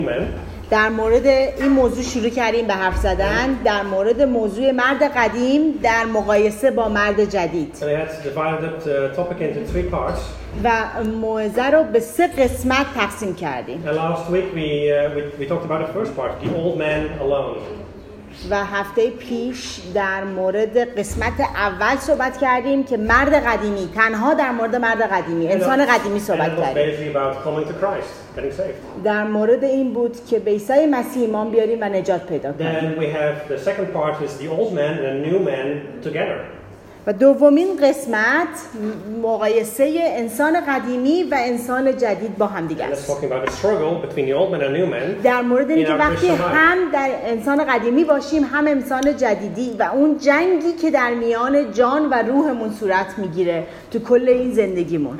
در مورد این موضوع شروع کردیم به حرف زدن در مورد موضوع مرد قدیم در مقایسه با مرد جدید. و موعظه رو به 3 قسمت تقسیم کردیم. Last week we talked about the first part, the old man alone. و هفته پیش در مورد قسمت اول صحبت کردیم که مرد قدیمی، تنها در مورد مرد قدیمی، انسان قدیمی صحبت کردیم. در مورد این بود که به عیسی مسیح ایمان بیاریم و نجات پیدا کنیم. Then we have the second part is the old man and the new man together. و دومین قسمت مقایسه انسان قدیمی و انسان جدید با هم دیگه است. در مورد اینکه وقتی هم در انسان قدیمی باشیم هم انسان جدیدی و اون جنگی که در میان جان و روحمون صورت میگیره تو کل این زندگیمون.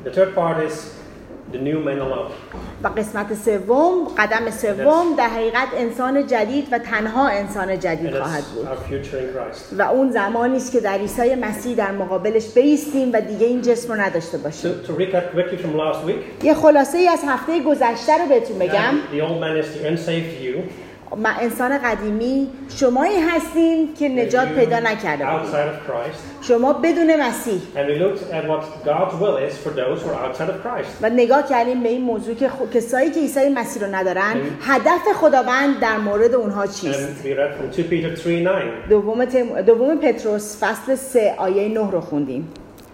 The new man alone. و قسمت سوم، قدم سوم در حقیقت انسان جدید و تنها انسان جدید خواهد بود. و اون زمانی است که در عیسی مسیح در مقابلش بایستیم و دیگه این جسم رو نداشته باشیم. To recap quickly from last week. یه خلاصه ای از هفته گذشته رو بهتون بگم. The old man is the unsaved you. انسان قدیمی شمایی هستین که نجات پیدا نکرده بودید. شما بدون مسیح. و نگاه کردیم به این موضوع که کسایی که عیسی مسیح رو ندارن هدف خداوند در مورد اونها چیست. دوم پتروس فصل 3 آیه 9 رو خوندیم.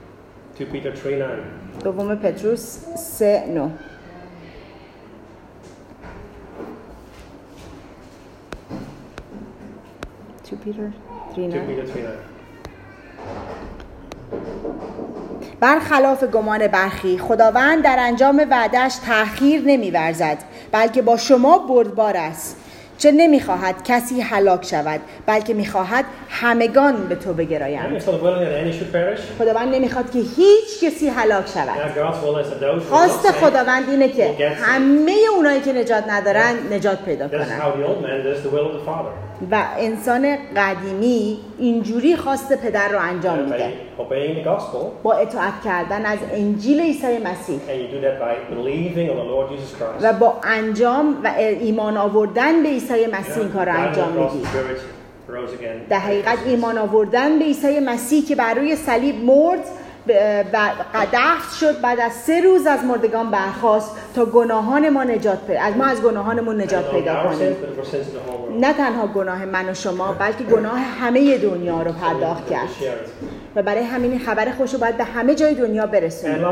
دوم پتروس 3:9. Peter 3:9. برخلاف گمان برخی خداوند در انجام وعده‌اش تأخیر نمی‌ورزد بلکه با شما بردبار است، چه نمی‌خواهد کسی هلاک شود بلکه می‌خواهد همگان به تو بگرایند. خداوند نمی‌خواد که هیچ کسی هلاک شود. خواست خداوند اینه که همه اونایی که نجات ندارن نجات پیدا کنن. و انسان قدیمی اینجوری خواست پدر رو انجام میده با اطاعت کردن از انجیل عیسی مسیح و با انجام و ایمان آوردن به عیسی مسیح این کار رو انجام میدی. در حقیقت ایمان آوردن به عیسی مسیح که بر روی صلیب مرد و دفن شد، بعد از 3 روز از مردگان برخاست تا گناهان ما از گناهانمون نجات پیدا کنیم. نه تنها گناه من و شما بلکه گناه همه دنیا رو پرداخت کرد و برای همین خبر خوش رو باید به همه جای دنیا برسونیم.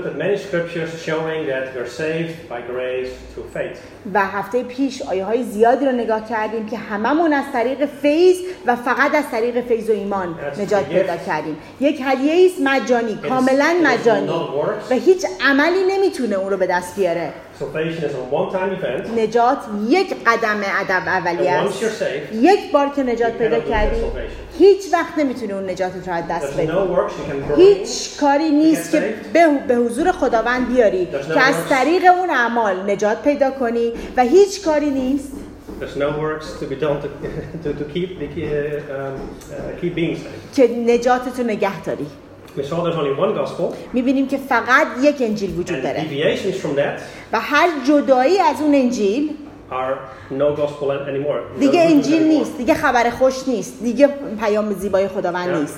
و هفته پیش آیه‌های زیادی رو نگاه کردیم که هممون از طریق فیض و فقط از طریق فیض و ایمان نجات پیدا کردیم. یک هدیه است مجانی، کاملا مجانی و هیچ عملی نمیتونه اون رو به دست بیاره. نجات یک قدم اولیه است. یک بار که نجات پیدا کردی هیچ وقت نمیتونه اون نجاتت رو از دست بدی. هیچ کاری نیست که به حضور خداوند بیاری که از طریق اون اعمال نجات پیدا کنی و هیچ کاری نیست که نجاتتو نگه داری. می‌بینیم که فقط یک انجیل وجود داره و هر جدایی از اون انجیل دیگه انجیل نیست، دیگه خبر خوش نیست، دیگه پیام زیبای خداوند نیست.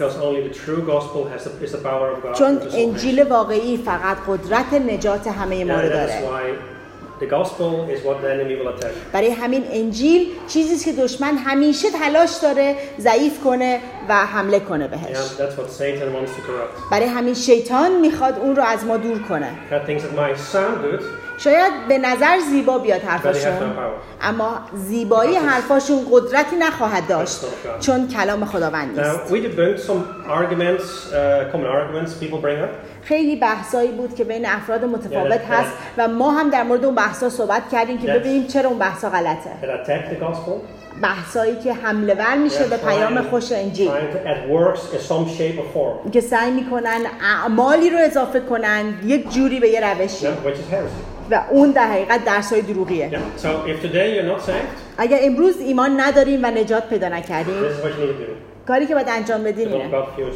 چون انجیل واقعی فقط قدرت نجات همه ما رو داره. The gospel is what the enemy will attack. برای همین انجیل چیزی است که دشمن همیشه تلاش داره ضعیف کنه و حمله کنه بهش. That's what Satan wants to corrupt. برای همین شیطان میخواد اون رو از ما دور کنه. Things that might sound good. شاید به نظر زیبا بیاد حرفاشون اما زیبایی حرفاشون قدرتی نخواهد داشت چون کلام خداوند نیست. We debunked some arguments, common arguments people bring up. خیلی بحثایی بود که بین افراد متفاوت هست و ما هم در مورد اون بحثا صحبت کردیم که ببینیم چرا اون بحثا غلطه. بحثایی که حمله ور میشه به پیام خوش انجیل که سعی میکنن اعمالی رو اضافه کنن یک جوری به یه روشی و اون در حقیقت درسای دروغیه. اگر امروز ایمان نداریم و نجات پیدا نکردیم کاری که باید انجام بدیم اینه.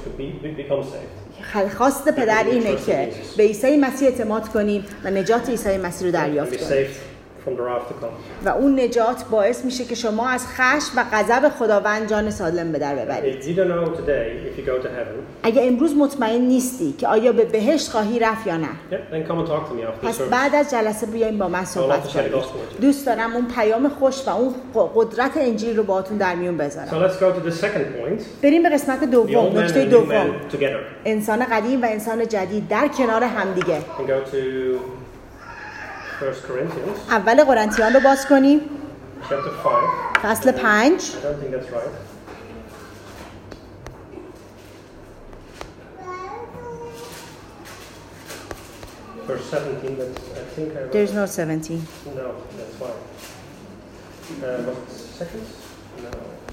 خواست پدر اینه که به عیسی مسیح اعتماد کنیم و نجات عیسی مسیح رو دریافت کنیم from the wrath to come. و اون نجات باعث میشه که شما از خشم و غضب خداوند جان سالم به در ببرید. If you don't know today if you go to heaven. اگه امروز مطمئن نیستی که آیا به بهشت خواهی رفت یا نه. Yeah, then come and talk to me after the پس service. بعد از جلسه بیاین با من صحبت کنید. دوست دارم اون پیام خوش و اون قدرت انجیل رو باهاتون در میون بذارم. So let's go to the second point. بریم به قسمت دوم، نکته دوم. Together. انسان قدیم و انسان جدید در کنار همدیگه. And go to 1 Corinthians. اول قرنتیان رو باز کنیم. Chapter 5. فصل 5. I don't think that's right. Verse 17, but I think I... There's no 17. No, that's why. Was it seconds? No.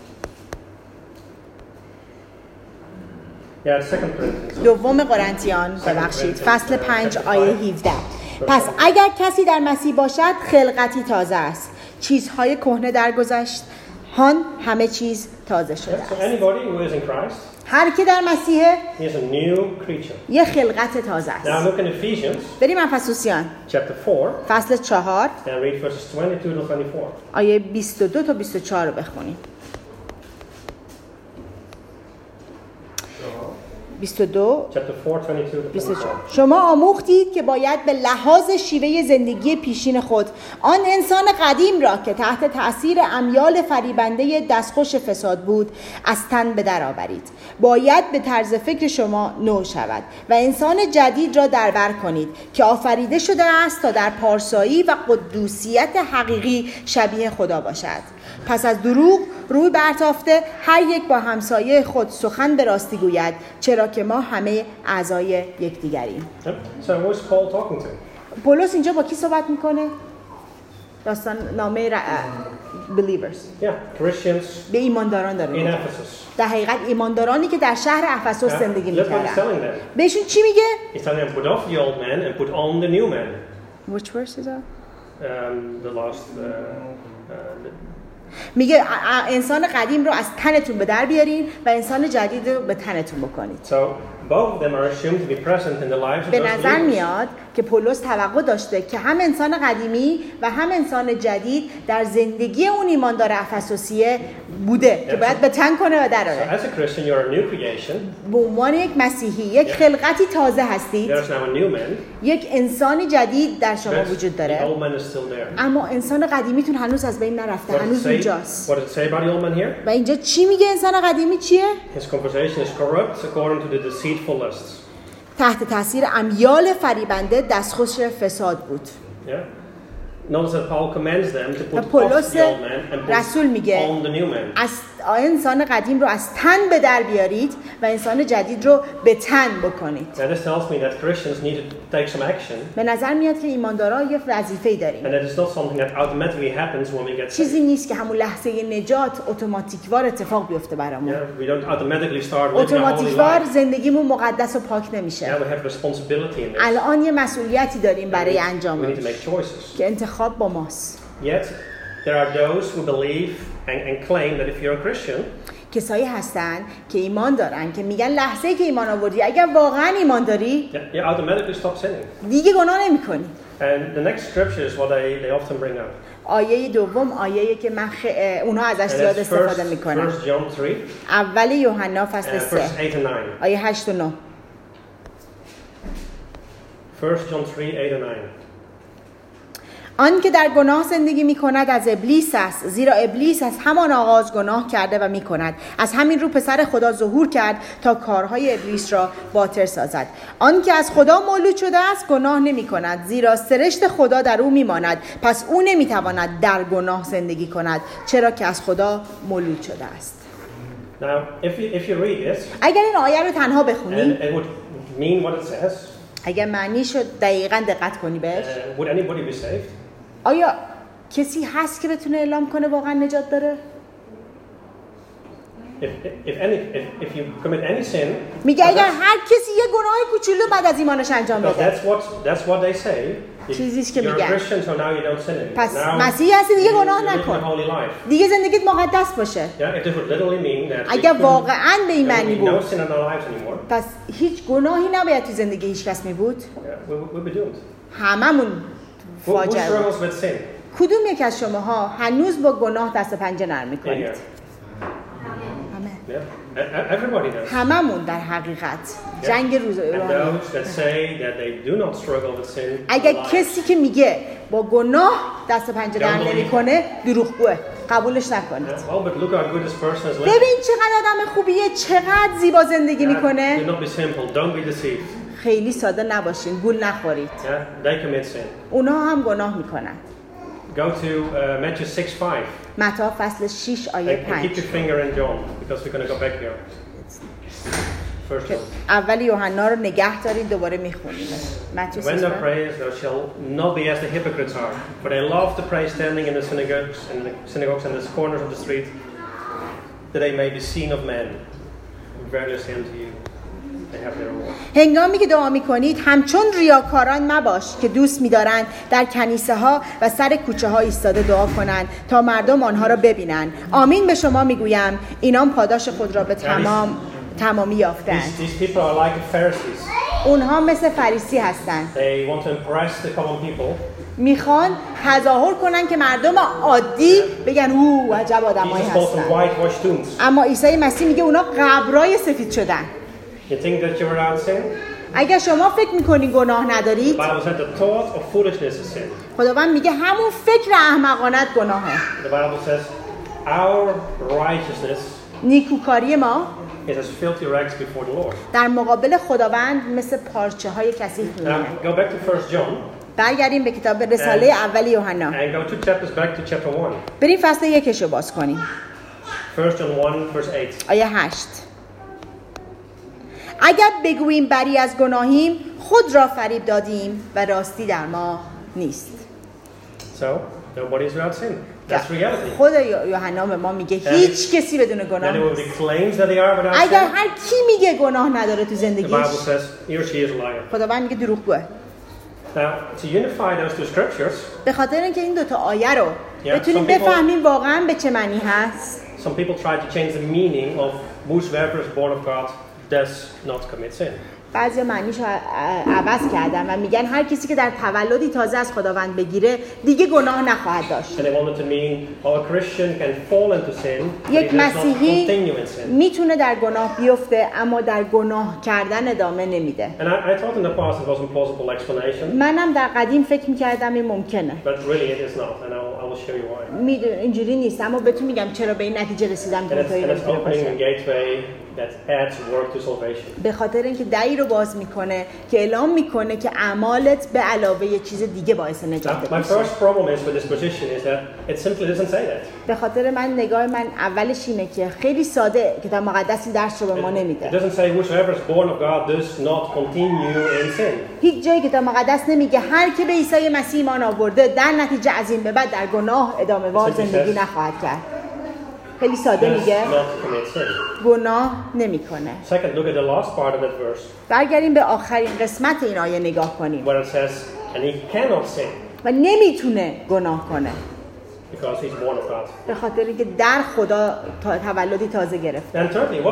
Yeah, it's 2 Corinthians. دوم قرنتیان ببخشید فصل 5 آیه 17. پس اگر کسی در مسیح باشد خلقتی تازه است، چیزهای کهنه درگذشت، هان همه چیز تازه شده است. So anybody who is in Christ, هر کی در مسیحه he is a new creature. یه خلقت تازه است. Now look in Ephesians. بریم افسوسیان Chapter 4. فصل 4 And read verses 22 to 24. آیه 22 تا 24 رو بخونیم. 22 Chapter 4, 22 to 24. شما آموختید که باید به لحاظ شیوه زندگی پیشین خود آن انسان قدیم را که تحت تأثیر امیال فریبنده دستخوش فساد بود از تن به در آورید. باید به طرز فکر شما نو شود و انسان جدید را در بر کنید که آفریده شده است تا در پارسایی و قدوسیت حقیقی شبیه خدا باشد. پس از دروغ روی برتافته هر یک با همسایه خود سخن به راستی گوید، چرا که ما همه اعضای یکدیگریم. So who's Paul talking to? پولس اینجا با کی صحبت میکنه؟ داستان نامه believers. Yeah, Christians به ایمانداران داره in میگه. Ephesus. در حقیقت ایماندارانی که در شهر افسوس زندگی Look what he's میکردن. telling them. بهشون چی میگه؟ He's telling them, put off the old man and put on the new man. Which verse is that? The last... میگه انسان قدیم رو از تنتون به در بیارین و انسان جدید رو به تنتون بکنید. So both of them are assumed to be present in the lives of به those نظر believers. میاد که پولس توقع داشته که هم انسان قدیمی و هم انسان جدید در زندگی اون ایماندار افسوسیه بوده که باید به تن کنه و در So آره. as a Christian, you're a new creation. به عنوان یک مسیحی یک خلقتی تازه هستید. There's now a new man. یک انسانی جدید در شما But وجود the داره. old man is still there. اما انسان قدیمیتون هنوز از بین نرفته، هنوز اونجاست. What did it say about the old man here? و اینجا چی میگه انسان قدیمی چیه؟ His conversation is corrupt according to the deceitful lusts. تحت تاثیر امیال فریبنده دستخوش فساد بود. Yeah. Notice that Paul commands them to put off پولس the old man and رسول put میگه on the new man. از انسان قدیم رو از تن به در بیارید و انسان جدید رو به تن بکنید. Now this tells me that Christians need to take some action. به نظر میاد که ایمانداران یه وظیفه‌ای داریم. And that is not something that automatically happens when we get saved. چیزی نیست که همون لحظه نجات اتوماتیکوار اتفاق بیفته برامون. Yeah, we don't automatically start living a holy اتوماتیکوار life. زندگیمون مقدس و پاک نمیشه. Now we have responsibility in this. الان یه مسئولیتی داریم برای We need انجامش to make choices. که انتخاب با ماست. Yet there are those who believe and claim that if you're a Christian, کسایی هستن که ایمان دارن که میگن لحظه‌ای که ایمان آوردی اگر واقعا ایمان داری you automatically stop sinning. دیگه گناه نمی‌کنی. And the next scripture is what they often bring up. آیه دوم آیه‌ای که من اونها ازش زیاد استفاده میکنن. 1 John 3. اول یوحنا فصل 3 8 and 9. آیه 8 و 9. 1 John 3, 8 and 9. آن که در گناه زندگی می کند از ابلیس است، زیرا ابلیس از همان آغاز گناه کرده و می کند. از همین رو پسر خدا ظهور کرد تا کارهای ابلیس را باطل سازد. آن که از خدا مولود شده است گناه نمی کند، زیرا سرشت خدا در او می ماند. پس او نمی تواند در گناه زندگی کند، چرا که از خدا مولود شده است. Now, if you read it, اگر این آیه رو تنها بخونی، and it would mean what it says, اگر معنیشو دقیقاً دقت کنی بهش، would anybody be saved? آیا کسی هست که بتونه اعلام کنه واقعا نجات داره؟ If you commit any sin, میگه اگر هر کسی یه گناه کوچولو بعد از ایمانش انجام بده. that's what they say. چیزیش که You're a میگن. Christian, so now you don't sin anymore. پس Now مسیحی هستی دیگه گناه you live a نکن. holy life. دیگه زندگیت مقدس باشه. Yeah, if this would literally mean that اگر there واقعا به این معنی would be no بود، sin in our lives anymore, پس هیچ گناهی نباید تو زندگی هیچ کس می بود. yeah, we'd be doomed. هممون Who فاجعه بود. struggles with sin? کدوم یک از شماها هنوز با گناه دست و پنجه نرم میکنید؟ هممون در حقیقت جنگ روزانه. اگر کسی که میگه با گناه دست و پنجه نرم نمیکنه دروغگوه، قبولش نکنید. ببین چقدر آدم خوبیه، چقدر زیبا زندگی میکنه. خیلی ساده نباشین، گول نخورید. اونا هم گناه میکنن. Go to Matthew 6:5. متی فصل 6 آیه 5. Keep your finger in John because we're going to go back here. First John. اول یوحنا رو نگه دارید، دوباره میخونیم. Matthew 6:5. When thou prayest, thou shalt not be as the hypocrites are, for they love to pray standing in the synagogues and the corners of the street, that they may be seen of men. Verily I say unto you, they have their reward. هنگامی که دعا میکنید همچون ریاکاران مباش که دوست می‌دارند در کنیسه ها و سر کوچه ها ایستاده دعا کنند تا مردم آنها را ببینند. آمین به شما میگویم اینان پاداش خود را به تمامی یافتند. These people are like the Pharisees. اونها مثل فریسی هستند. They want to impress the common people. میخوان تظاهر کنن که مردم عادی بگن او عجب آدمایی هستن. اما عیسی مسیح میگه اونا قبرای سفید شدن. You think that you're without sin? اگر شما فکر میکنین گناه ندارید، خداوند میگه همون فکر احمقانت گناهه. The Bible says our righteousness نیکوکاری ما is as filthy rags before the Lord. در مقابل خداوند مثل پارچه های کثیف میمونه. Go back to 1 John. برگردیم به کتاب رساله اول یوحنا. And go 2 chapters back to chapter 1. بریم فصل 1 رو باز کنیم. 1 John 1 verse 8. آیه 8. اگر بگوییم بری از گناهیم خود را فریب دادیم و راستی در ما نیست. So nobody is without sin. That's reality. خود یوحنا به ما میگه هیچ کسی بدون گناه نیست. اگر هر کی میگه گناه نداره تو زندگیش، خداوند میگه دروغگوه. Now to unify those two scriptures, به خاطر اینکه این دو تا آیه رو بتونیم بفهمیم واقعا به چه معنی هست. Some people try to change the meaning of whosoever is born of God does not commit sin. بعضی معنیشو عوض کردن و میگن هر کسی که در تولدی تازه از خداوند بگیره دیگه گناه نخواهد داشت. یک مسیحی میتونه در گناه بیفته اما در گناه کردن ادامه نمیده. منم در قدیم فکر میکردم این ممکنه. اینجوری نیست، اما بهتون میگم چرا به این نتیجه رسیدم که به خاطر اینکه دری رو باز میکنه که اعلام میکنه که اعمالت به علاوه یه چیز دیگه باعث نجاتت میشه. به خاطر نگاه من اولش اینه که خیلی ساده کتاب مقدس این درس رو به ما نمیده. هیچ جای کتاب مقدس نمیگه هر که به عیسی مسیح ایمان آورده در نتیجه از این به بعد در گناه ادامه وار زندگی نخواهد کرد. خیلی ساده میگه گناه نمیکنه. برگردیم به آخرین قسمت این آیه نگاه کنیم و نمیتونه گناه کنه به خاطر اینکه در خدا تولدی تازه گرفته.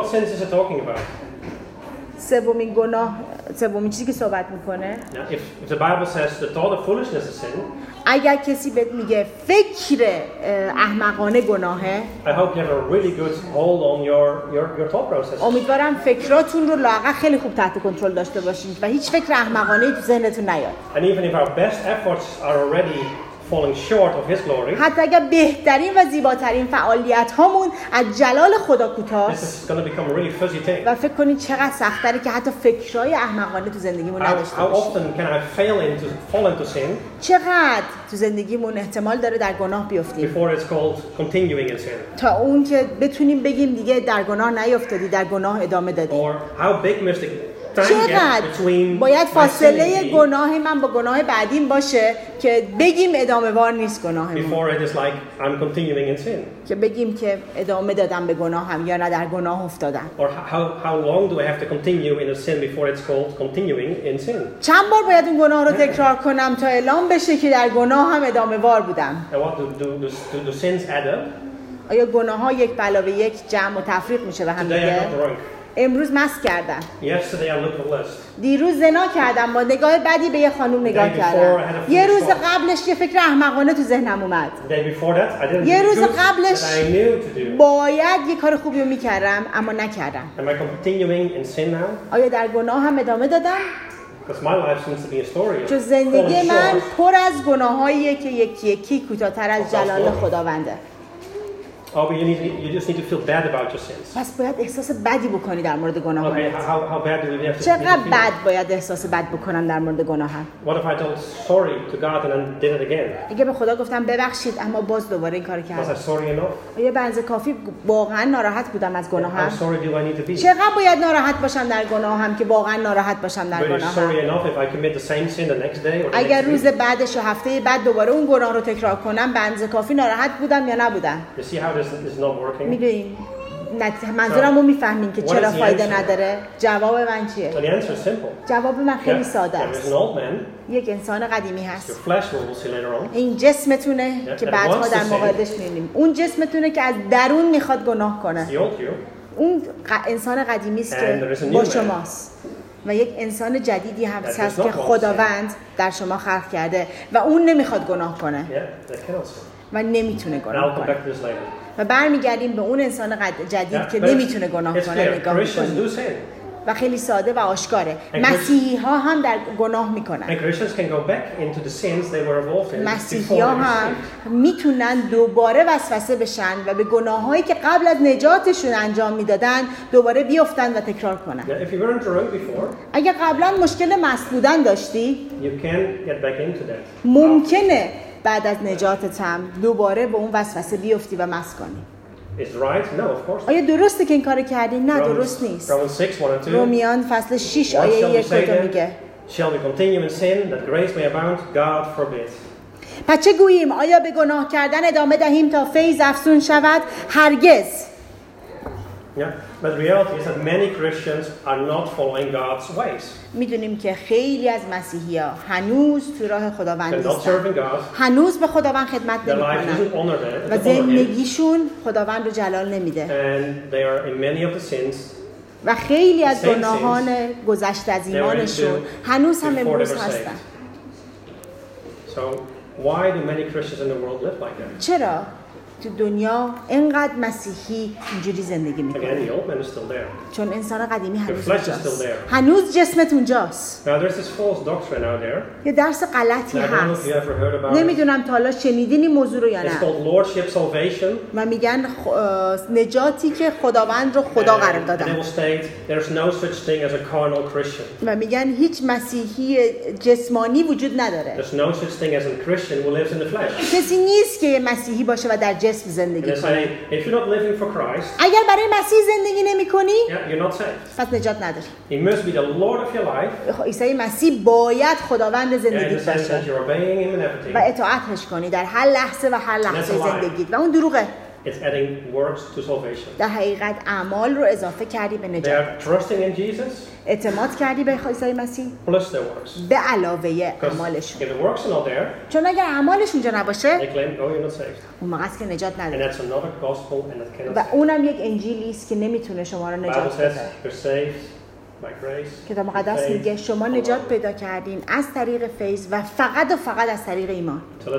سومین گناه، سومین چیزی که صحبت میکنه، اگر کسی بهت میگه فکر احمقانه گناهه، امیدوارم فکراتون رو لااقل خیلی خوب تحت کنترل داشته باشین و هیچ فکر احمقانه‌ای تو ذهنتون نیاد. حتی اگر بهترین و زیباترین فعالیت هامون از جلال خدا کوتاست و فکر کنید چقدر سخت‌تره که حتی فکرهای احمقانه تو زندگیمون نداشته باشیم. چقدر تو زندگیمون احتمال داره در گناه بیفتیم تا اون که بتونیم بگیم دیگه در گناه نیفتادی، در گناه ادامه دادی. چقدر باید فاصله گناه من با گناه بعدیم باشه که بگیم ادامه وار نیست گناهمون، که بگیم که ادامه دادم به گناهم یا نه در گناه افتادم. چند بار باید اون گناه رو تکرار کنم تا اعلام بشه که در گناه هم ادامه وار بودم. آیا گناه ها یک علاوه یک جمع و تفریق میشه به هم دیگه؟ امروز مست کردم. Yesterday I looked at the list. دیروز زنا کردم، با نگاه بدی به یه خانم نگاه کردم. یه روز قبلش یه فکر احمقانه تو ذهنم اومد. یه روز قبلش باید یه کار خوبی رو میکردم اما نکردم. Am I continuing in sin now? آیا در گناه هم ادامه دادم؟ Because my life seems to be a story. چون زندگی من پر از گناهاییه که یکی یکی کوتاه‌تر از جلال خداونده. Oh, but you just need to feel bad about your sins. پس باید احساس بدی بکنی در مورد گناهات. Okay, how bad do we have to feel? چقدر بد باید احساس بد بکنم در مورد گناهام؟ What if I told sorry to God and then did it again? اگه به خدا گفتم ببخشید اما باز دوباره این کارو کردم. Was I sorry enough? آیا به اندازه کافی واقعا ناراحت بودم از گناهام؟ How sorry do I need to be? چقدر باید ناراحت باشم در گناهام که واقعا ناراحت باشم در گناهام؟ Sorry enough if I commit the same sin the next day or the اگر next روز week? بعدش و هفته بعد دوباره اون گناه رو تکرار کنم به اندازه کافی ناراحت بودم یا نبودم؟ You see how this is not working? میدونیم منظورم رو میفهمین که چرا فایده نداره؟ جواب من چیه؟ So the answer is simple. جواب من خیلی ساده There is است. an old man. یک انسان قدیمی Your هست. flesh we'll see later on. این جسمتونه که بعدها در مقایدش می‌بینیم. اون جسمتونه که از درون میخواد گناه کنه. It's the old you. اون انسان قدیمی است که با شماست. و یک انسان جدیدی هم هست که خداوند در شما خلق کرده و اون نمیخواد گناه کنه. و نمیتونه گناه کنه. و برمیگردیم به اون انسان جدید که نمیتونه گناه کنه نگاه میکنیم. و خیلی ساده و آشکاره. مسیحی ها هم در گناه میکنن. مسیحی ها هم میتونن دوباره وسوسه بشن و به گناه هایی که قبل از نجاتشون انجام میدادن دوباره بیفتن و تکرار کنن. اگر قبلا مشکل مست بودن داشتی ممکنه بعد از نجاتت هم دوباره به اون وسوسه بیفتی و مست کنی. آیا درسته که این کارو کردی؟ نه درست نیست. رومیان فصل 6 آیه 1 میگه Shall we continue in sin that grace may abound? God forbid. پس چه گوییم؟ آیا به گناه کردن ادامه دهیم تا فیض افزون شود؟ هرگز. Yeah, but the reality is that many Christians are not following God's ways. میدونیم که خیلی از مسیحی‌ها هنوز تو راه خداوند نیستن. هنوز به خداوند خدمت نمی‌کنن. و زندگیشون خداوند رو جلال نمیده. And they are in many of the sins. و خیلی از گناهان گذشته از ایمانشون هنوز هم امروز هستن. So why do many Christians in the world live like that? چرا تو دنیا اینقدر مسیحی اینجوری زندگی میکنه؟ چون انسان قدیمی هنوز جسمت اونجاست. یه درس غلطی هست. نمیدونم تا حالا شنیدین این موضوع رو یا نه. و میگن نجاتی که خداوند رو خدا قرار دادن. و میگن هیچ مسیحی جسمانی وجود نداره. کسی نیست که مسیحی باشه و در جسم زندگی کنی. اگر برای مسیح زندگی نمی کنی پس نجات نداری. عیسی مسیح باید خداوند زندگی باشه و اطاعتش کنی در هر لحظه و هر لحظه زندگیت و اون دروغه. It's adding works to salvation. در حقیقت اعمال رو اضافه کردی به نجات. They are trusting in Jesus. اعتماد کردی به عیسی مسیح. Plus their works. به علاوه اعمالشون. If the works are not there. چون اگر اعمالش اونجا نباشه. They claim, oh, you're not saved. اون موقع است که نجات نداری. And that's another gospel and that cannot. و اونم یک انجیلی است که نمیتونه شما رو نجات بده. You're saved. کتاب مقدس میگه شما نجات پیدا کردین از طریق فیض و فقط از طریق ایمان.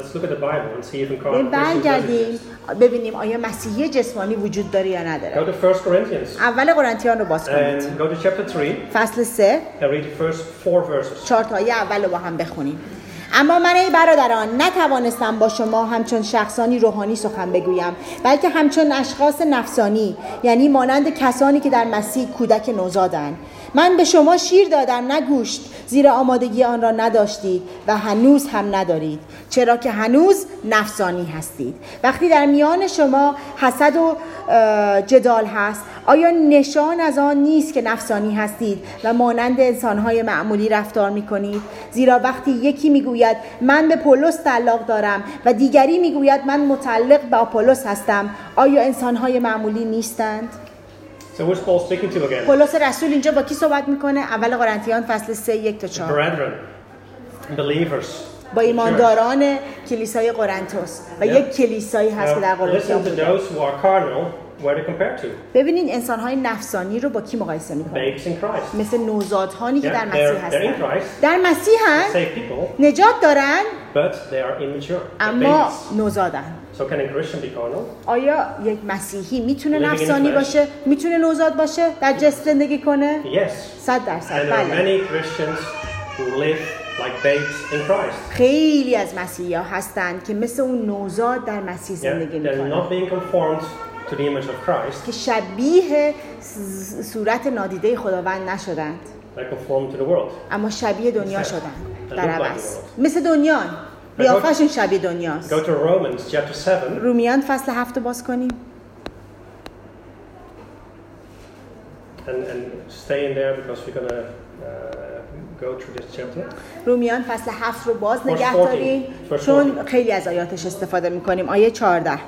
برگردیم ببینیم آیا مسیحی جسمانی وجود داره یا نداره. اول قرنتیان رو باز کنید. فصل 3 4 تا آیه اول رو با هم بخونیم. اما من ای برادران نتوانستم با شما همچون شخصانی روحانی سخن بگویم بلکه همچون اشخاص نفسانی، یعنی مانند کسانی که در مسیح کودک نوزادند. من به شما شیر دادم نه گوشت، زیرا آمادگی آن را نداشتید و هنوز هم ندارید، چرا که هنوز نفسانی هستید. وقتی در میان شما حسد و جدال هست، آیا نشان از آن نیست که نفسانی هستید و مانند انسانهای معمولی رفتار میکنید؟ زیرا وقتی یکی میگوید من به پولس تعلق دارم و دیگری میگوید من متعلق به آپولس هستم، آیا انسانهای معمولی نیستند؟ So who's Paul speaking to again? پولس رسول اینجا با کی صحبت میکنه؟ اول قرنتیان فصل 3 1 تا 4. Brethren, believers. با ایمانداران کلیسای قرنتوس و یک کلیسایی هست که در قرنتیان Listen to those who are carnal where they compare to. ببینین انسان‌های نفسانی رو با کی مقایسه می‌کنه؟ Babes in Christ. مثل نوزادهایی که در Yeah, مسیح they're in هستن. Christ. در مسیحن، Saved people, نجات دارن، but they are immature. They're اما babies. نوزادن. So can a Christian be carnal? آیا یک مسیحی میتونه Living in نفسانی flesh. باشه؟ میتونه نوزاد باشه؟ در جسد زندگی کنه؟ Yes. 100%. And there are بله. many Christians who live like babes in Christ. خیلی از مسیحی‌ها هستند که مثل اون نوزاد در مسیح Yeah, زندگی they're میکنن not being conformed to the image of Christ. که شبیه صورت نادیده خداوند نشدند، They're conformed to the world. اما شبیه دنیا شدند. در look like عوض the world. مثل دنیا، قیافشون شبیه دنیاست. Go to Romans chapter 7. رومیان فصل 7 باز کنیم. And stay in there because we're going to go through this chapter. رومیان فصل 7 رو باز Verse نگه 14. داریم Verse چون 14. خیلی از آیاتش استفاده میکنیم. آیه 14.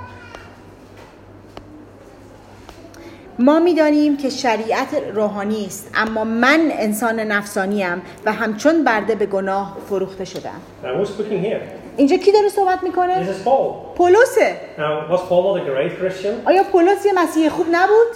ما می‌دانیم که شریعت روحانی است، اما من انسان نفسانیم و همچون برده به گناه فروخته شدم. Now, who's speaking here? اینجا کی داره صحبت میکنه؟ This is Paul. پولسه. Now, was Paul not a great Christian? آیا پولس یه مسیحی خوب نبود؟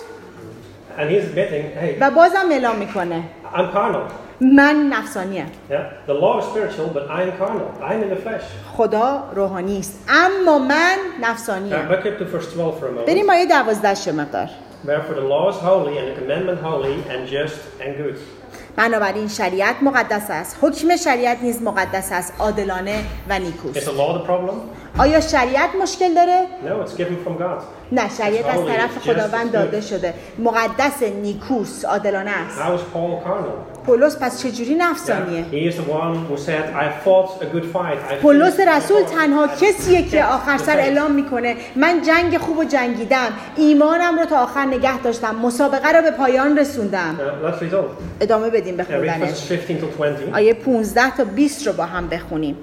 And he's admitting, hey, و بازم اعلام میکنه I'm carnal. من نفسانیم. Yeah, the law is spiritual, but I'm carnal. I'm in the flesh. خدا روحانی است، اما من نفسانیم. Now, back up to verse 12 for a moment. بریم آیه 12 مقدار. Wherefore the law is holy and the commandment holy and just and good. بنابراین شریعت مقدس است، حکم شریعت نیز مقدس است، عادلانه و نیکوست. Is the law the problem? آیا شریعت مشکل داره؟ No, it's given from God. نه، شریعت از It's holy, طرف it's just, خداوند it's داده good. شده، مقدس، نیکوست، عادلانه است. How is Paul carnal? پولس پس چجوری نفسانیه؟ He is the one who said, I fought a good fight. I پولس finished my رسول course. تنها I کسیه که kept آخر the سر faith." اعلام میکنه من جنگ خوب و جنگیدم، ایمانم رو تا آخر نگه داشتم، مسابقه رو به پایان رسوندم. Let's read on. ادامه بدیم به Yeah, read خوندنش. verses 15 to 20. آیه 15 تا 20 رو با هم بخونیم.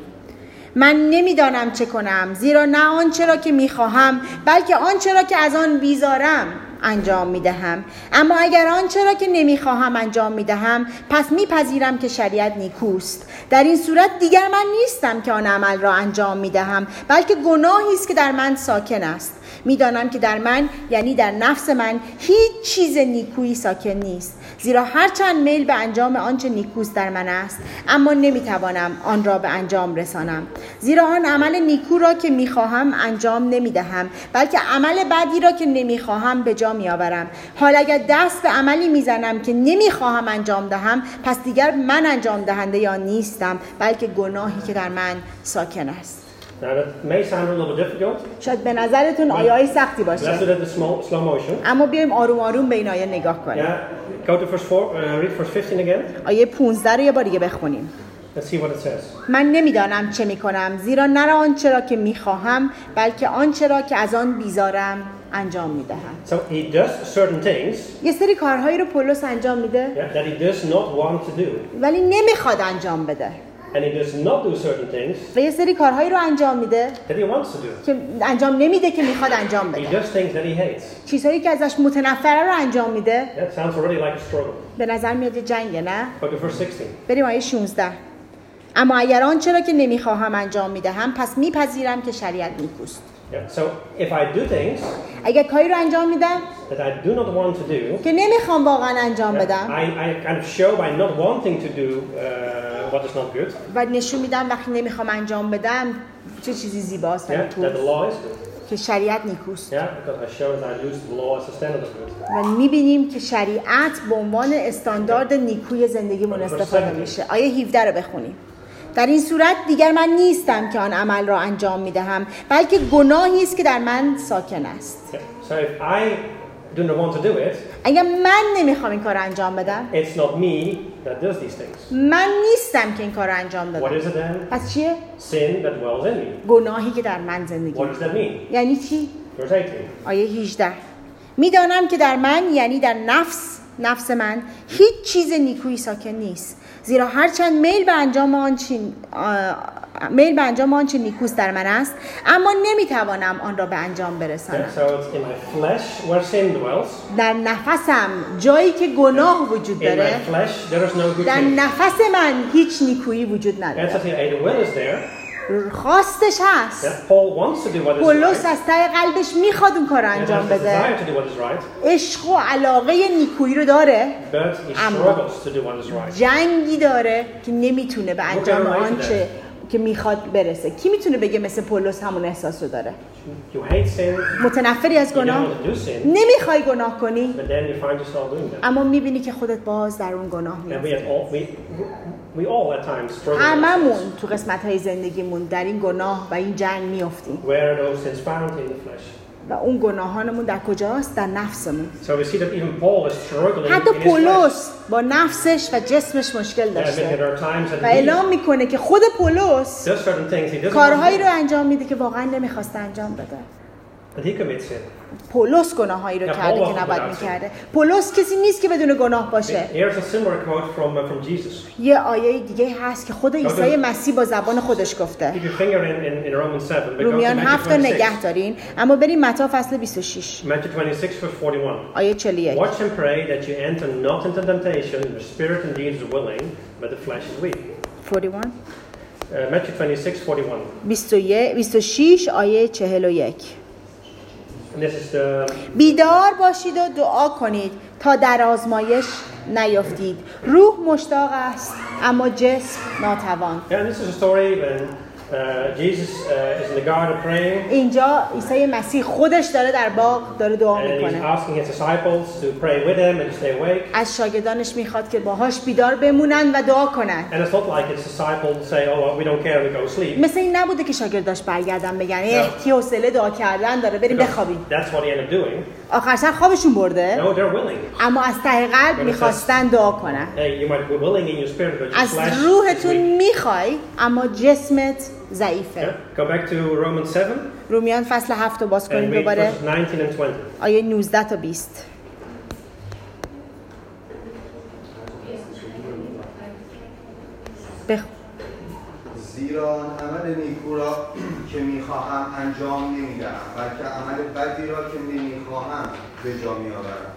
من نمیدانم چه کنم، زیرا نه آنچه را که میخواهم بلکه آنچه را که از آن بیزارم انجام میدهم. اما اگر آنچه را که نمیخواهم انجام میدهم پس میپذیرم که شریعت نیکوست. در این صورت دیگر من نیستم که آن عمل را انجام میدهم بلکه گناهی است که در من ساکن است. میدانم که در من یعنی در نفس من هیچ چیز نیکویی ساکن نیست، زیرا هرچند میل به انجام آنچه نیکوست در من است اما نمیتوانم آن را به انجام رسانم. زیرا آن عمل نیکو را که میخواهم انجام نمیدهم بلکه عمل بدی را که نمیخواهم به جا میآورم. حال اگر دست به عملی میزنم که نمیخواهم انجام دهم پس دیگر من انجام دهنده یا نیستم بلکه گناهی که در من ساکن است. Now that may sound a little bit difficult. شاید به نظرتون آیه‌های سختی Let's باشه، do that in slow motion. اما بیایم آروم آروم به این آیه نگاه کنیم. Yeah, go to verse 4, read verse 15 again. آیه 15 رو یه بار دیگه بخونیم. Let's see what it says. من نمیدانم چه میکنم، زیرا نه آنچه را که میخواهم بلکه آنچه را که از آن بیزارم انجام میدهم. So he does certain things یه سری کارهایی رو پولس انجام میده that he does not want to do. ولی نمیخواد انجام بده، And he does not do certain things و یه سری کارهایی رو انجام میده that he wants to do. که انجام نمیده که میخواد انجام He بده. does things that he hates. چیزهایی که ازش متنفره رو انجام میده. That sounds already like a struggle. به نظر میاد یه جنگه، نه؟ Go to verse 16. بریم آیه 16. اما اگر آنچه را که نمیخواهم انجام میدهم پس میپذیرم که شریعت نیکوست. Yeah. So if I do things اگر کاری رو انجام میدم that I do not want to do, که نمیخوام واقعا انجام بدم I kind of show by not wanting to do what is not good. و نشون میدم وقتی نمیخوام انجام بدم چه چیزی زیباست و Yeah, that نیکوست، the law is good. که شریعت نیکوست. Yeah, because I show that I use the law as a standard of good. و میبینیم که شریعت به عنوان استاندارد نیکوی زندگیمون استفاده میشه. آیه 17 رو بخونیم. در این صورت دیگر من نیستم که آن عمل را انجام میدهم بلکه گناهی است که در من ساکن است. Yeah. So if I do not want to do it, اگر من نمیخوام این کار رو انجام بدم it's not me that does these things. من نیستم که این کار رو انجام What بدم. is it then? پس چیه؟ Sin that dwells in me. گناهی که در من زندگی What does that mean? یعنی چی؟ Verse 18. آیه 18. میدانم که در من یعنی در نفس من هیچ چیز نیکویی ساکن نیست، زیرا هرچند میل به انجام آنچه نیکوست در من است اما نمیتوانم آن را به انجام برسانم. Yeah, so it's in my flesh where sin dwells. در نفسم جایی که گناه وجود In داره، my flesh there is no good در thing. نفس من هیچ نیکویی وجود And نداره. so the will is there. خواستش هست. Paul wants to do what is پولس right. از ته قلبش میخواد اون کار And انجام has the بده. desire to do what is right. عشق و علاقه نیکویی رو داره. But he struggles to do what is right. جنگی داره که نمیتونه به انجام Look at آنچه که میخواد برسه. کی میتونه بگه مثل پولس همون احساس رو داره؟ You hate sin. متنفری از You don't گناه، want to do sin. نمیخوای گناه کنی، But then you find yourself doing that. اما میبینی که خودت باز در اون گناه And میافتی. we all at times struggle with هممون this. تو قسمت‌های زندگیمون در این گناه و این جنگ میافتیم. Where are those sins found in the flesh? و اون گناهانمون در کجاست؟ در نفسمون. So we see that even Paul is struggling حتی in his flesh. پولس با نفسش و جسمش مشکل And there داشته are times that و اعلام میکنه که خود پولس does certain things he doesn't کارهایی want رو انجام میده که واقعا نمیخواسته انجام بده. to do, that he commits sin. پولس گناهایی رو Yeah, کرده Paul که نباید wasn't میکرده. پولس کسی نیست که بدون گناه باشه. Here's a similar quote from Jesus. یه آیه دیگه هست که خود عیسی مسیح با زبان خودش گفته. Keep your finger in Romans 7. But go to رومیان 7 Matthew رو 26. نگه دارین، اما بریم متی فصل 26 Matthew 26 verse 41. آیه 41. Watch and pray that you enter not into temptation. The spirit indeed is willing, but the flesh is weak. 41 Matthew 26, 41. 26 آیه 41. And this is the بیدار باشید و دعا کنید تا در آزمایش نیافتید. روح مشتاق است اما جسم ناتوان. yeah. This is a story when Jesus is in the garden praying. اینجا عیسی مسیح خودش داره در باغ داره دعا And he's میکنه. asking his disciples to pray with him and to stay awake. از شاگردانش میخواد که باهاش بیدار بمونن و دعا کنن. And it's not like his disciples say, "Oh, well, we don't care, we go sleep." مثل این نبوده که شاگرداش برگردن بگن کی حوصله دعا کردن داره بریم بخوابیم. That's what he ended up doing. آخر سر خوابشون برده. No, they're willing. اما از ته قلب میخواستن دعا کنن. Hey, you might be willing in your spirit, but your از flesh is روحتون weak. میخوای اما جسمت ضعیفه. Yeah. Go back to Romans 7 رومیان فصل 7 رو باز and کنیم read دوباره verses 19 and 20. آیه 19 تا 20. زیرا عمل نیکو را که میخواهم انجام نمیدهم بلکه عمل بدی را که نمیخواهم به جا میآورم.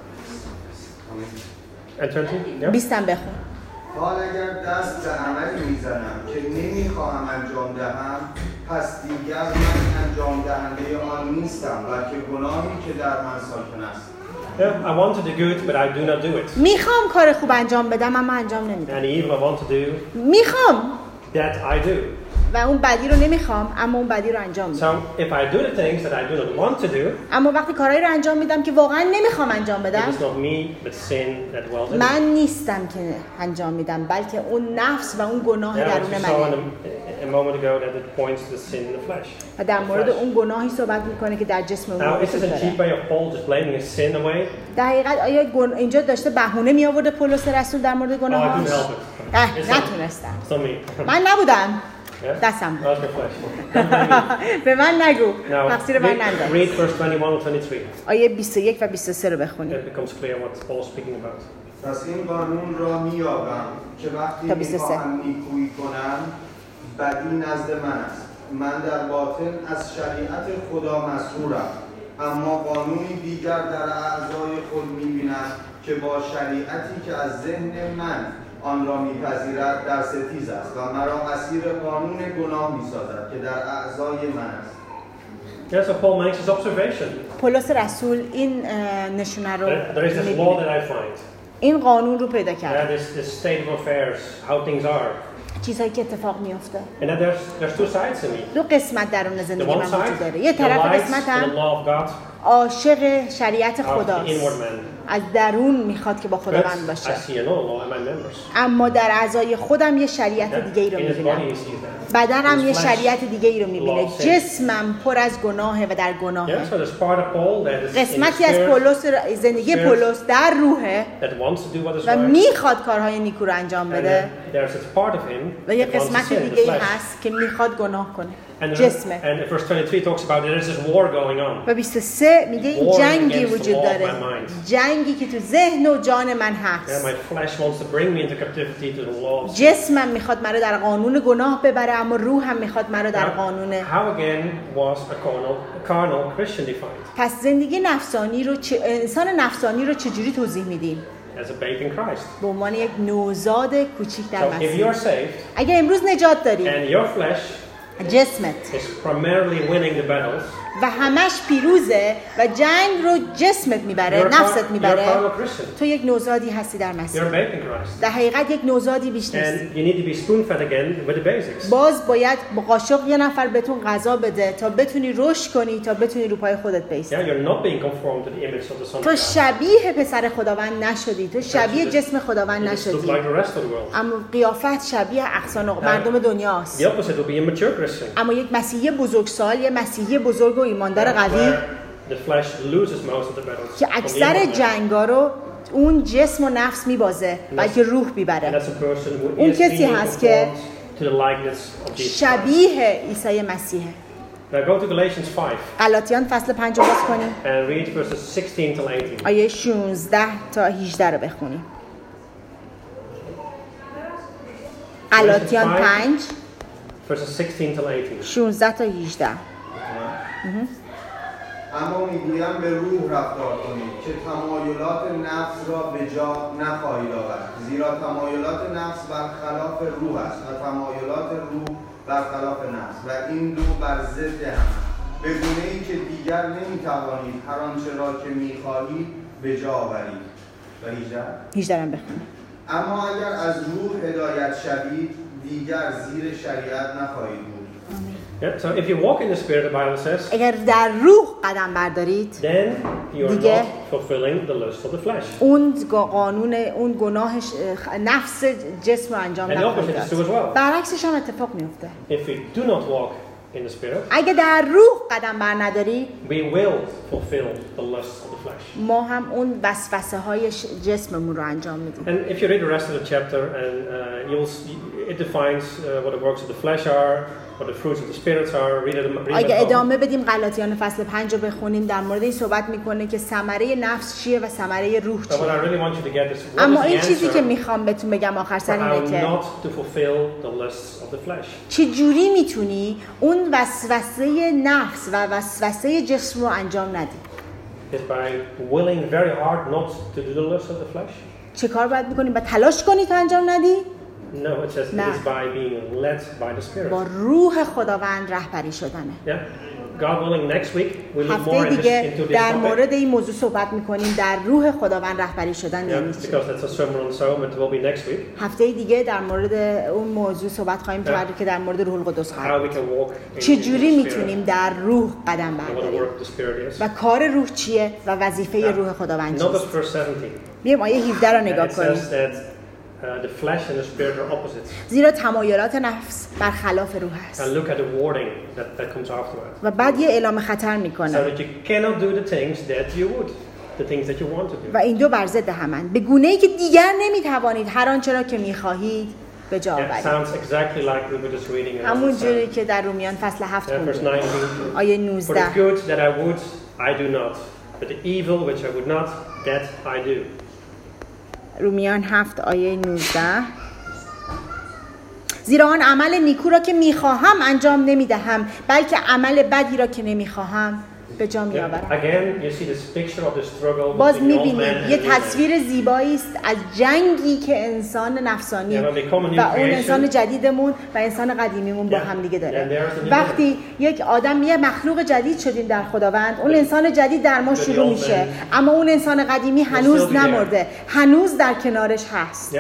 And 20? Yeah. 20 هم بخون. حال اگر دست به عملی میزنم که نمیخواهم انجام دهم پس دیگر من انجام دهنده آن نیستم بلکه گناهی که در من ساکن است. Yeah, I want to do good, but I do not do it. میخوام کار خوب انجام بدم اما انجام نمیدم. And even I want to do میخوام that, I do. و اون بدی رو نمیخوام اما اون بدی رو انجام میدم. So if I do the things that I do not want to do, اما وقتی کارهایی رو انجام میدم که واقعا نمیخوام انجام it بدم، is not me, but sin that dwells in me. من نیستم که انجام میدم بلکه اون نفس و اون گناه Yeah, درون which we saw منه. a moment ago that it points to the sin in the flesh. و در مورد The flesh. اون گناهی صحبت میکنه که در جسم اون Now, is this وجود a cheap داره. way of Paul just blaming his sin away? در حقیقت آیا اینجا داشته بهونه می آورده پولس رسول در مورد Oh, I couldn't گناهاش؟ help it. It's not- نتونستم. It's not me. من نبودم. Yeah? دستم That's my flesh. Don't blame me. به من نگو. Now, تقصیر من read ننداز. verse 21 and 23. آیه 21 و 23 رو بخونید. It becomes clear what Paul's speaking about. پس این قانون را مییابم که وقتی تا 23. میخواهم نیکویی کنم بدی نزد من است. من در باطن از شریعت خدا مسرورم اما قانونی دیگر در اعضای خود میبینم که با شریعتی که از ذهن من آن را میپذیرد در ستیز است و مرا اسیر قانون گناه میسازد که در اعضای من است. Yeah, so Paul makes his observation. پولس رسول این نشونه رو There is this law می‌بینه. that I find. این قانون رو پیدا Yeah, کرد. this state of affairs, how things are. چیزایی که اتفاق میفته. And then there's two sides to me. دو قسمت درون The زندگی one من وجود side, داره. یه the طرف light قسمت and the هم law of God, عاشق شریعت of the خداست. inward man. از درون میخواد که با But خداوند I باشه. see another law in my members. اما در اعضای خودم یه شریعت Yeah? دیگه ای رو In his میبینم. body he sees that. بدنم His یه flesh, شریعت دیگه ای رو میبینه. law of sin. جسمم پر از گناهه و در گناهه. Yeah, so there's part of Paul that is in his قسمتی از spirit, پولس زندگی spirit. پولس در روحه that wants to do what is و right. میخواد کارهای نیکو رو انجام And بده then there's this part of him و یه that wants to قسمت sin, the دیگه ای flesh. هست که میخواد گناه کنه. And جسمه. verse 23 talks about there's this war going on. و 23 میگه این War جنگی against the وجود law of داره. my mind. جنگی که تو ذهن و جان من Yeah, هست. my flesh wants to bring me into captivity to the law of sin. جسمم میخواد مرا در قانون گناه ببره اما روحم میخواد مرا در Now, قانون. how again was a carnal Christian defined? پس زندگی نفسانی رو انسان نفسانی رو چجوری توضیح میدیم؟ As a babe in Christ. به عنوان یک نوزاد کوچیک در So if مسیح. you're saved اگه امروز نجات داری and your flesh جسمت is primarily winning the battles, و همش پیروزه و جنگ رو جسمت میبره، نفست میبره، تو یک نوزادی هستی در مسیح. در حقیقت یک نوزادی بیش نیستی. باز باید با قاشق یه نفر بهتون غذا بده تا بتونی رشد کنی، تا بتونی رو پای خودت بیستی. تو شبیه پسر خداوند نشدی، تو شبیه جسم خداوند نشدی، اما قیافت شبیه اقصان مردم دنیاست. اما یک مسیحی بزرگسال، یک مسیحی بزرگ و ایماندار قوی که اکثر جنگا رو اون جسم و نفس میبازه بلکه روح میبره. اون کسی هست که شبیه عیسی مسیحه. غلاطیان فصل 5 رو باز کنیم. آیه 16 تا 18 رو بخونیم. غلاطیان 5 16 تا 18. اما میگویم به روح رفتار کنید که تمایلات نفس را به جا نخواهید آورد، زیرا تمایلات نفس برخلاف روح است و تمایلات روح برخلاف نفس و این دو بر ضد هم، به گونه‌ای که دیگر نمیتوانید هر آنچه را که میخواهید به جا آورید. و 18 هم بخونید. اما اگر از روح هدایت شوید دیگر زیر شریعت نخواهید بود. Yeah, so if you walk in the Spirit, the Bible says, اگر در روح قدم بردارید then you are not fulfilling the lust of the flesh. اون قانون، اون گناهش نفس جسم رو انجام نخواهید داد. برعکسش هم اتفاق میفته. If we do not walk in the Spirit, اگه در روح قدم بر نداری، we will fulfill the lust of the flesh. ما هم اون وسوسه های جسممون رو انجام میدیم. And if you read the rest of the chapter, and it defines what the works of the flesh are, what the fruits of the spirits are. Read it. اگه ادامه بدیم غلاطیان فصل 5 رو بخونیم، در مورد این صحبت میکنه که ثمره نفس چیه و ثمره روح چیه. اما این چیزی که میخوام بهتون بگم آخر سر اینه که چجوری میتونی اون وسوسه نفس و وسوسه جسم رو انجام ندی؟ چه کار باید بکنیم؟ باید تلاش کنی تا انجام ندی؟ No, it says it is by being led by the Spirit. با روح خداوند رهبری شدنه. Yeah. God willing, next week we'll look more into this در مورد این موضوع صحبت می‌کنیم، در روح خداوند رهبری شدن یعنی چی؟ Because that's a sermon on soul, it will be next week. هفته دیگه در مورد اون موضوع صحبت خواهیم کرد که در مورد روح القدس خواهیم. چجوری میتونیم در روح قدم برداریم؟ و کار روح چیه و وظیفه روح خداوند چیه؟ بیایم آیه 17 رو نگاه کنیم. The flesh and the spirit are opposites. زیرا تمایلات نفس برخلاف روح است. And look at the warning that comes afterwards. و بعد یه اعلام خطر میکنه. So that you cannot do the things that you would, the things that you want to do. و این دو بر ضد همند. به گونه‌ای که دیگر نمیتوانید هر آنچه را که میخواهید به جا آورید. Sounds exactly like we were just reading. همون جوری که در رومیان فصل 7 خوندیم. آیه 19. For the good that I would, I do not. But the evil which I would not, that I do. رومیان 7 آیه 19. زیرا آن عمل نیکو را که میخواهم انجام نمیدهم، بلکه عمل بدی را که نمیخواهم به جا میآورم. باز میبینید یه تصویر زیبایی است از جنگی که انسان نفسانی و اون انسان جدیدمون و انسان قدیمیمون با هم دیگه داره. وقتی یک آدم، یه مخلوق جدید شدیم در خداوند، اون انسان جدید در ما شروع میشه، اما اون انسان قدیمی هنوز نمرده، هنوز در کنارش هست.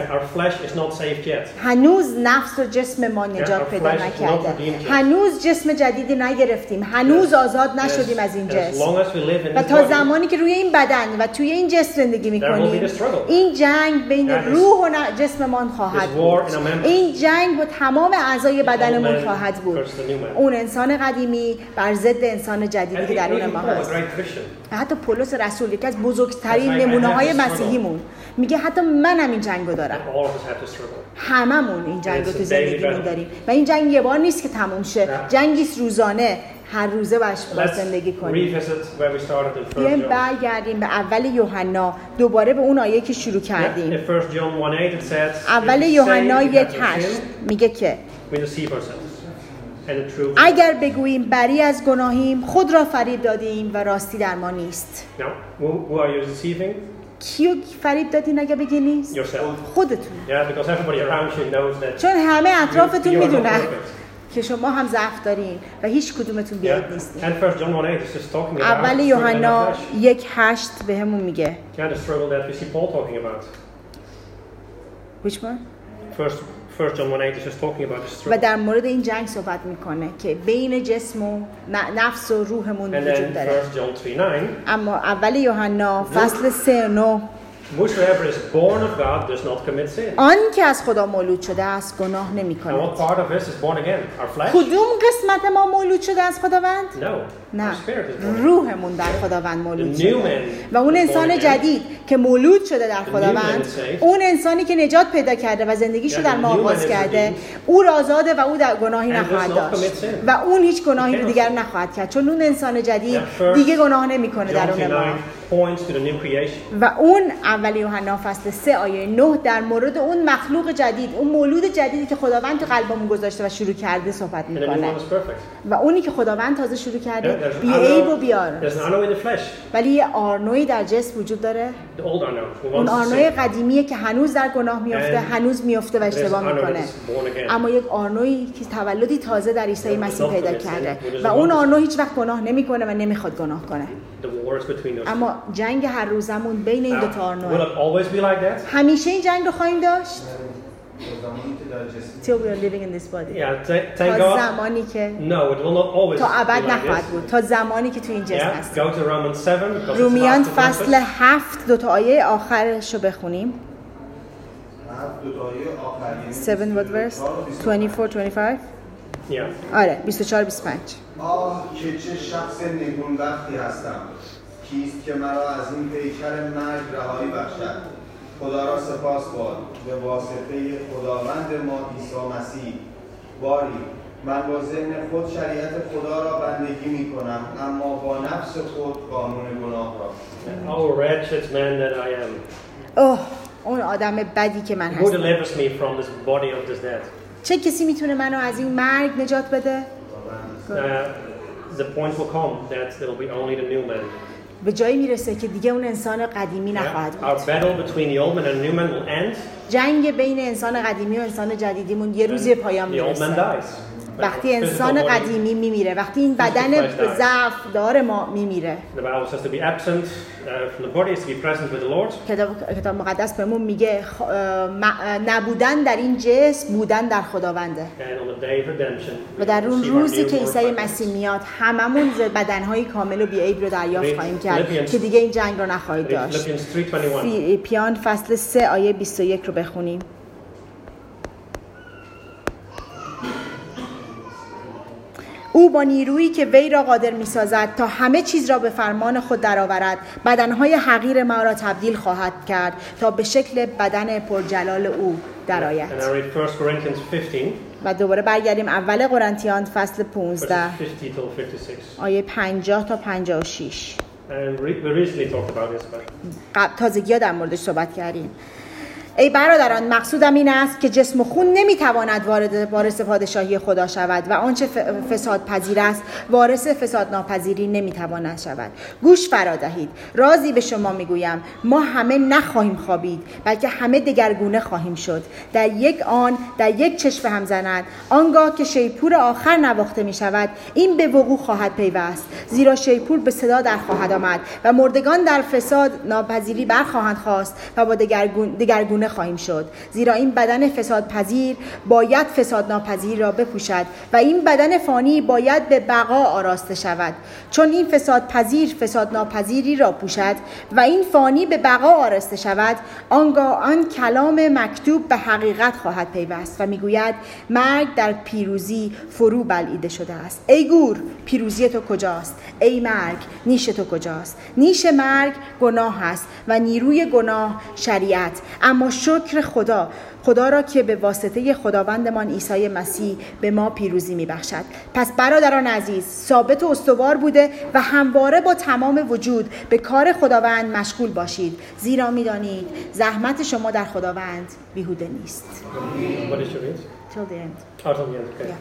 هنوز نفس و جسم ما نجات پیدا نکرده، هنوز جسم جدیدی نگرفتیم، هنوز آزاد نشدیم از این جسم. و تا زمانی که روی این بدن و توی این جسم زندگی میکنیم، این جنگ بین روح و جسم ما خواهد بود. این جنگ با تمام اعضای بدنمون خواهد بود. اون انسان قدیمی بر ضد انسان جدیدی که درون ما هست. حتی پولس رسول، یکی از بزرگترین نمونه‌های مسیحیمون، میگه حتی منم این جنگو دارم. هممون این جنگو تو زندگیمون داریم و این جنگ یه بار نیست که تموم شه. جنگی است روزانه، هر روزه باش زندگی کنیم. بیایم برگردیم به اول یوحنا، دوباره به اون آیه که شروع کردیم. اول یوحنا 1:8 میگه که اگر بگوییم بری از گناهیم، خود را فریب دادیم و راستی در ما نیست. کیو فریب دادین اگه بگی نیست؟ خودتون. چون همه اطرافتون میدونن که شما هم ضعف دارین و هیچ کدومتون بی‌عیب نیستین. And 1 John 1:8 is just talking about اول یوحنا 1:8 بهمون میگه. the struggle that we see Paul talking about. Which one? First John 1:8 is just talking about the struggle. و در مورد این جنگ صحبت میکنه که بین جسم و نفس و روحمون وجود داره. 1 John 3:9 اما اول یوحنا فصل 3:9 Whosoever is born of God does not commit sin. آن که از خدا مولود شده است گناه نمی‌کند. And what part of us is born again? Our flesh? کدوم قسمت ما مولود شده از خداوند؟ No. نه. Our spirit is born. روحمون در خداوند مولود The new شده. man و اون انسان جدید که مولود شده در خداوند، اون انسانی که نجات پیدا کرده و زندگیشو در ما آغاز کرده، او آزاده و او در گناهی نخواهد داشت و اون هیچ گناهی دیگر نخواهد کرد، چون اون انسان جدید دیگه گناه نمیکنه درون ما. و اون اول یوحنا فصل 3 آیه 9 در مورد اون مخلوق جدید، اون مولود جدیدی که خداوند تو قلبمون گذاشته و شروع کرده صحبت میکنه. و اونی که خداوند تازه شروع کرده بی‌عیب و بی‌آر. ولی یه آرنوی در جسم وجود داره. اون آرنوی قدیمیه که هنوز در گناه میفته، هنوز میفته و اشتباه میکنه. اما یک آرنویی که تولدی تازه در عیسی مسیح پیدا کرده و اون آرنو هیچ وقت گناه نمیکنه و نمیخواد گناه کنه. اما جنگ هر روزمون بین این دو تا آرنوه. همیشه این جنگ رو خواهیم داشت. Till we are living in this body. تا زمانی که تا ابد نخواهد بود، تا زمانی که تو این جسم هستیم. رومیان فصل 7 دو تا آیه آخرش رو بخونیم. 7 what verse? 24-25. آره 24-25. آه که چه شخص نگونبختی هستم، کیست که مرا از این پیکر مرگ رهایی بخشد. خدا را سپاس باد به واسطه خداوند ما عیسی مسیح. باری من با ذهن خود شریعت خدا را بندگی می کنم، اما با نفس خود قانون گناه را. Oh wretched man that I am. اوه اون آدم بدی که من Who هستم. delivers me from this body of this death? چه کسی میتونه منو از این مرگ نجات بده؟ The point will come that there will be only the new man. به جایی میرسه که دیگه اون انسان قدیمی نخواهد بود. Our battle between the old man and the new man will end. جنگ بین انسان قدیمی و انسان جدیدیمون یه روزی پایان میرسه. وقتی انسان قدیمی میمیره، وقتی این بدن ضعف داره ما میمیره. کتاب مقدس بهمون میگه نبودن در این جسم بودن در خداونده. و در اون روزی که عیسی مسیح میاد هممون بدنهای کامل و بی‌عیب رو دریافت خواهیم کرد که دیگه این جنگ رو نخواهید داشت. فیلیپیان فصل 3 آیه 21 رو بخونیم. او با نیرویی که وی را قادر می‌سازد تا همه چیز را به فرمان خود درآورد بدنهای حقیر ما را تبدیل خواهد کرد تا به شکل بدن پرجلال او درآید. و دوباره برگردیم اول قرنتیان فصل 15 آیه 50 تا 56. تازگی‌ها در موردش صحبت کردیم. ای برادران مقصودم این است که جسم و خون نمیتواند وارث پادشاهی خدا شود و آنچه فساد پذیر است وارث فساد ناپذیری نمیتواند شود. گوش فرا دهید، رازی به شما میگویم، ما همه نخواهیم خوابید بلکه همه دگرگونه خواهیم شد. در یک آن در یک چشم هم زند، آنگاه که شیپور آخر نواخته می شود این به وقوع خواهد پیوست، زیرا شیپور به صدا در خواهد آمد و مردگان در فساد ناپذیری برخواهند خواست و با دگرگونه خواهیم شد. زیرا این بدن فساد پذیر باید فساد ناپذیر را بپوشد و این بدن فانی باید به بقا آراسته شود. چون این فساد پذیر فساد ناپذیری را پوشد و این فانی به بقا آراسته شود، آنگاه آن کلام مکتوب به حقیقت خواهد پیوست و میگوید مرگ در پیروزی فرو بلعیده شده است. ای گور، پیروزی تو کجاست؟ ای مرگ، نیش تو کجاست؟ نیش مرگ گناه است و نیروی گناه شریعت. اما شکر خدا را که به واسطه خداوندمان عیسی مسیح به ما پیروزی میبخشد. پس برادران عزیز، ثابت و استوار بوده و همواره با تمام وجود به کار خداوند مشغول باشید، زیرا میدانید زحمت شما در خداوند بیهوده نیست. Till the end.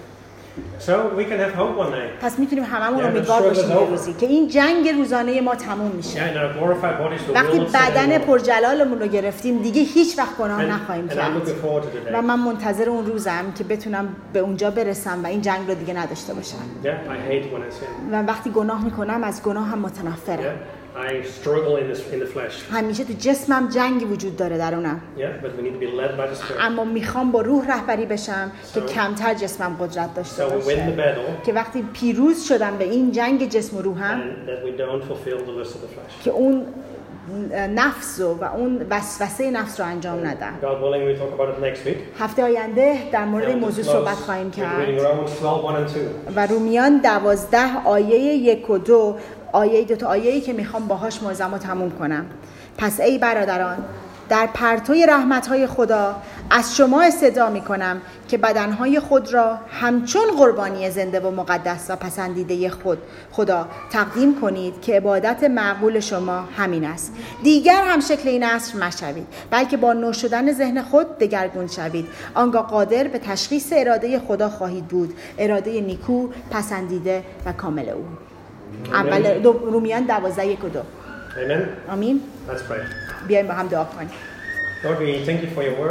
So we can have hope one day. پس میتونیم هممون امیدوار باشیم یه روزی که این جنگ روزانه ما تموم میشه. وقتی بدن پرجلالمون رو گرفتیم دیگه هیچ وقت گناه نخواهیم کرد. و من منتظر اون روزم که بتونم به اونجا برسم و این جنگ رو دیگه نداشته باشم. و وقتی گناه میکنم از گناه هم متنفرم. I struggle in the flesh. همیشه تو جسمم جنگی وجود داره درونم. Yeah, but we need to be led by the Spirit. اما میخوام با روح رهبری بشم که کمتر جسمم قدرت داشته باشه. So we win the battle. که وقتی پیروز شدم به این جنگ جسم و روحم. And that we don't fulfill the lust of the flesh. که اون نفس و اون وسوسه نفس رو انجام ندم. God willing, we talk about it next week. هفته آینده در مورد این موضوع صحبت خواهیم کرد. و رومیان 12 آیه 1 و 2 دو تا آیه‌ای که میخوام باهاش موعظه‌مو تموم کنم. پس ای برادران در پرتوی رحمت‌های خدا از شما استدعا می‌کنم که بدن‌های خود را همچون قربانی زنده و مقدس و پسندیده خدا تقدیم کنید که عبادت معقول شما همین است. دیگر هم شکل این عصر مشوید، بلکه با نو شدن ذهن خود دگرگون شوید. آنگاه قادر به تشخیص اراده خدا خواهید بود، اراده نیکو، پسندیده و کامل او. اول رومیان 12 1 و 2. Amen. آمین. Let's pray. بیایم با هم دعا کنیم. Lord, we thank you for your word.